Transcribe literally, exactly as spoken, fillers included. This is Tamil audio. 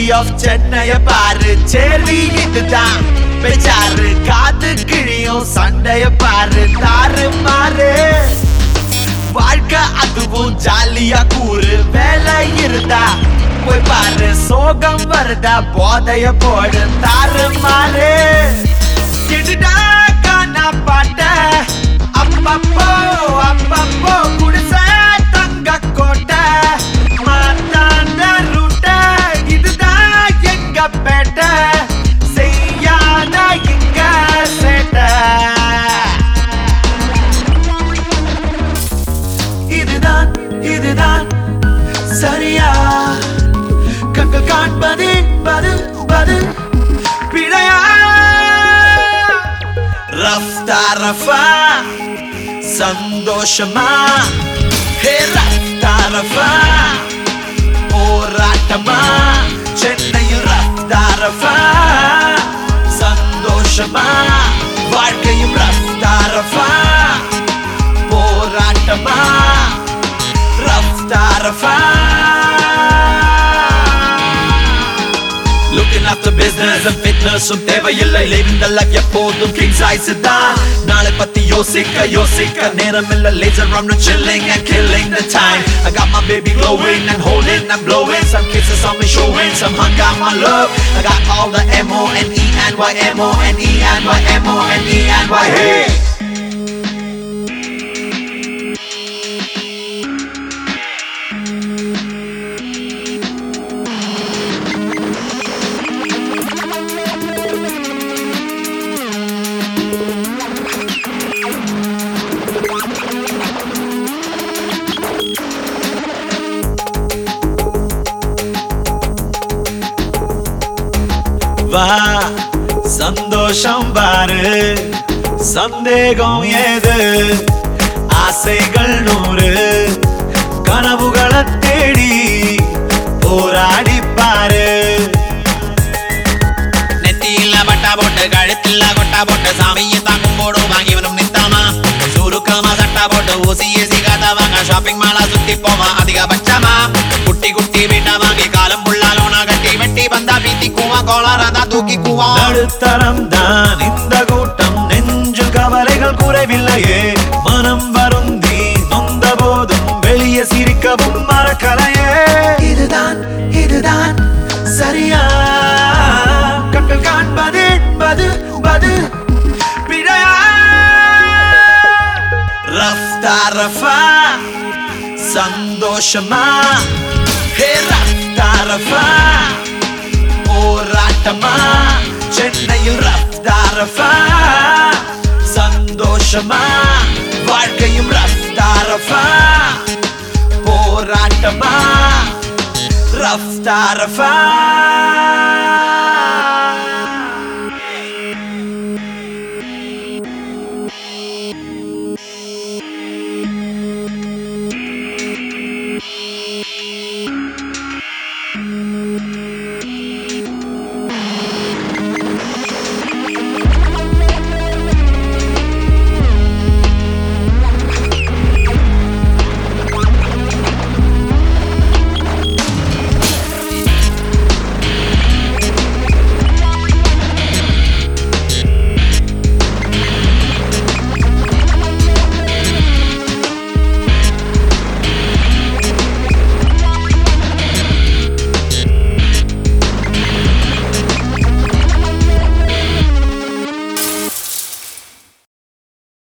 of சென்னைய பாரு சேரி இதுதான் பெச்சாரு காது கிழியும் சண்டைய பாரு தாறு மாறு வாழ்க்கை அதுவும் ஜாலியா கூறு வேலை இருந்தா போய் பாரு சோகம் வருதா போதைய போடு தாறு மாறு எடுடா காணா பாட்ட அப்பப்போ அப்பப்போ குடிச தங்க கோட்டை மாத்தாண்ட ரூட்ட இதுதான் எங்க பேட்டை செய்யாத இங்க சேட்ட இதுதான் இதுதான் சரியா கண்கள் காண்பது பது பது பிழையா ரஃப்தா ரஃபா சந்தோஷமா ஹே ரஃப்தா ரஃபா போராட்டமா சென்னையில் ரஃப்தா ரஃபா சந்தோஷமா வாழ்க்கையும் ரஃப்தா ரஃபா போராட்டமா ரஃப்தா ரஃபா Looking after business and fitness um தேவையில்லை living the life எப்போதும் king size தான் நாளை பத்தி யோசிக்க யோசிக்க நேரமில்லை laser I'm not chilling and killing the time I got my baby glowing and holding and blowing some kisses on me showing some hung out my love I got all the M O N E N Y M O N E N Y M O N E N Y hey வா சந்தோஷம் பாரு சந்தேகம் ஏது ஆசைகள் நூறு கனவுகளை தேடி போராடி பாரு நெத்தியில பட்டா போட்டு கழுத்தில கொட்டா போட்டு சாமியை தாங்கும் போடும் வாங்கிவனும் நித்தாமா சுருக்கமா சட்டா போட்டு ஊசி ஏசி காத்தா வாங்க ஷாப்பிங் மாலா சுத்தி போமா அதிகபட்சமா குட்டி குட்டி வீட்டா வாங்கி காலம் புள்ளாலோனா கட்டி வெட்டி வந்தா பீத்தி கூவா கோளாரதா தூக்கி கூவா நடுத்தரம் தான் இந்த கூட்டம் நெஞ்சு கவலைகள் குறைவில்லையே மனம் வருந்தி நொந்த போதும் வெளியே சிரிக்கவும் மறக்கலையே இதுதான் இதுதான் சரியா கண்கள் காண்பது பது பது பிழையா ரஃப்தா ரஃபா சந்தோஷமா ஹே ரஃப்தா ரஃபா போராட்டமா சென்னையில் ரஃப்தா ரஃபா சந்தோஷமா வாழ்க்கையும் ரஃப்தா ரஃபா போராட்டமா ரஃப்தா ரஃபா